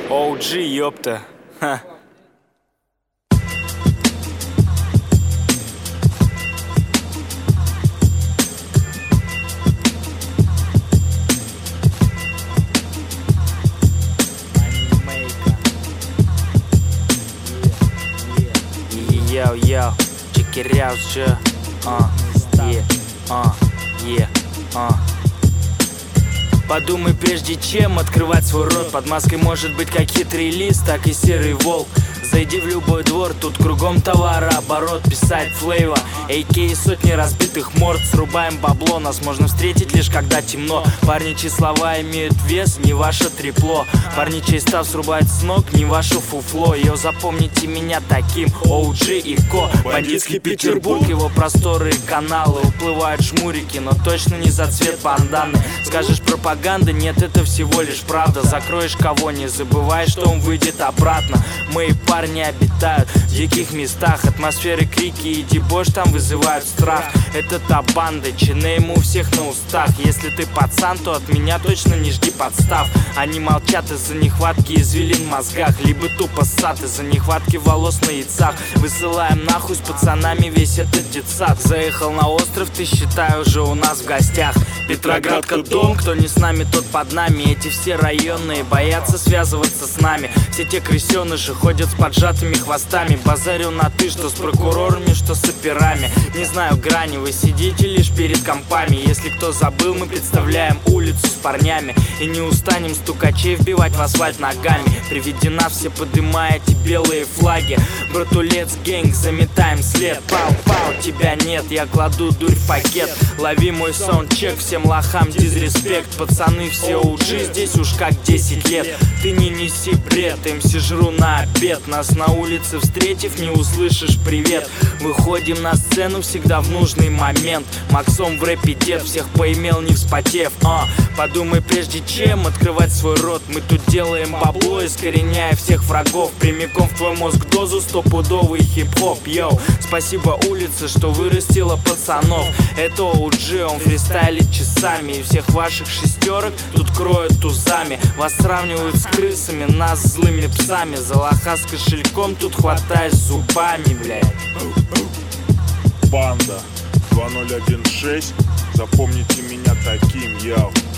OG, ёпта. Ха. Yo, yo, check it out, sure. Подумай, прежде чем открывать свой рот. Под маской может быть как хитрый лис, так и серый волк. Зайди в любой двор, тут кругом товарооборот. Писать флейва, AK сотни разбитых морд. Срубаем бабло, нас можно встретить лишь когда темно. Парни, чьи слова имеют вес, не ваше трепло. Парни, чей став срубает с ног, не ваше фуфло. Йо, запомните меня таким, OG и Ко. Бандитский Петербург, его просторы и каналы. Уплывают жмурики, но точно не за цвет банданы. Скажешь пропаганда, нет, это всего лишь правда. Закроешь кого, не забывай, что он выйдет обратно. Мои парни обитают в диких местах. Атмосферы, крики и дебош там вызывают страх. Это та банда, чины у всех на устах. Если ты пацан, то от меня точно не жди подстав. Они молчат из-за нехватки извилин в мозгах, либо тупо ссат из-за нехватки волос на яйцах. Высылаем нахуй с пацанами весь этот детсад. Заехал на остров, ты считай уже у нас в гостях. Петроградка дом, кто не с нами, тот под нами. Эти все районные боятся связываться с нами. Все те крысеныши ходят с поджатыми хвостами. Базарю на ты, что с прокурорами, что с операми. Не знаю грани, вы сидите лишь перед компами. Если кто забыл, мы представляем улицу с парнями. И не устанем стукачей вбивать в асфальт ногами. Приведена все, подымая эти белые флаги. Братулец, гэнг, заметаем след. Пау-пау, тебя нет, я кладу дурь в пакет. Лови мой саундчек, всем лохам дизреспект. Пацаны все OG, здесь уж как 10 лет. Ты не неси бред, МС жру на обед. Нас на улице встретив, не услышишь привет. Выходим на сцену всегда в нужный момент. Максом в рэпе дед, всех поимел не вспотев. Подумай, прежде чем открывать свой рот. Мы тут делаем бабло, искореняя всех врагов. Прямиком в твой мозг дозу стопудовый хип-хоп. Йоу, спасибо улице, что вырастила пацанов. Это OG, он фристайлит часами. И всех ваших шестерок тут кроют тузами. Вас сравнивают с крысами, нас с злыми псами. За лоха с кошельком тут хватаешь зубами, блядь. Банда 2016, запомните меня таким, яу.